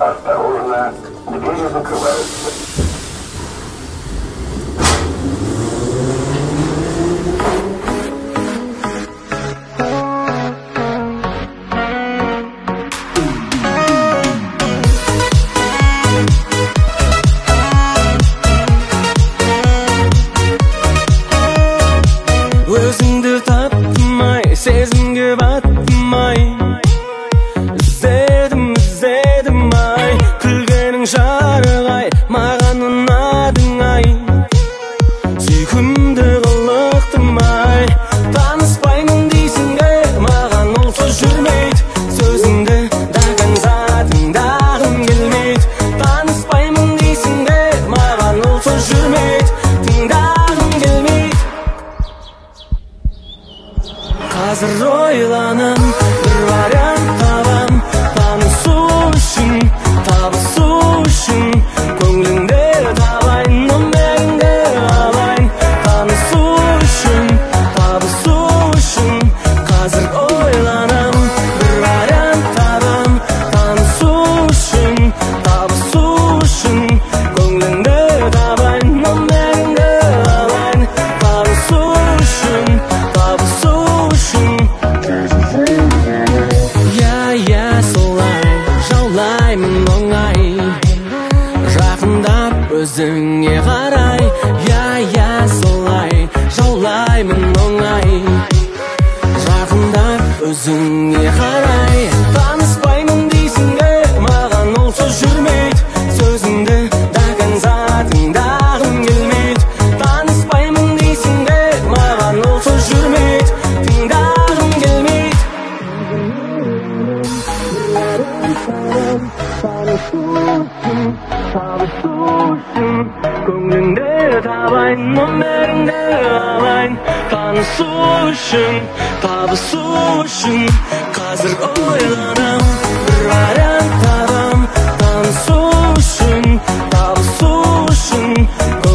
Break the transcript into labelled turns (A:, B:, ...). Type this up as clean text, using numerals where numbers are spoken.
A: Осторожно, двери закрываются.
B: Өзіңді таптым-ай, сезімге баттым-ай, іздедім-ай, күлгенің жарық-ай, маған ұнадың-ай, сүйкімді қылықтым-ай, таныспаймын дейсің-ге, маған ол сөз жүрмейді, сөзіңді даған затыңдағым келмейді, таныспаймын дейсің-ге, маған ол сөз жүрмейді, тыңдағым келмейді. Қазір ойланам, бір вариант табам, танысу үшін, табысу үшін, көңліңде табайын, өміріңде алайын, танысу үшін, табысу үшін. Қазір ойланам, бір вариант табам, танысу үшін, табысу үшін, көңліңде табайын, өміріңде алайын, танысу үшін, табысу үшін. Солай жаулаймын оңай, жақындап өзіңе қарай. Солай жаулаймын оңай, жақындап өзіңе қарай. Таныспаймын дейсің-ге, маған ол сөз жүрмейді, сөзіңді даған затыңдағым келмейді. Таныспаймын дейсің-ге, маған ол сөз жүрмейді, тыңдағым келмейді. Табысу үшін, көңліңде табайын, өміріңде алайын, танысу үшін, табысу үшін. Қазір ойланам, бір вариант табам, танысу үшін, табысу үшін.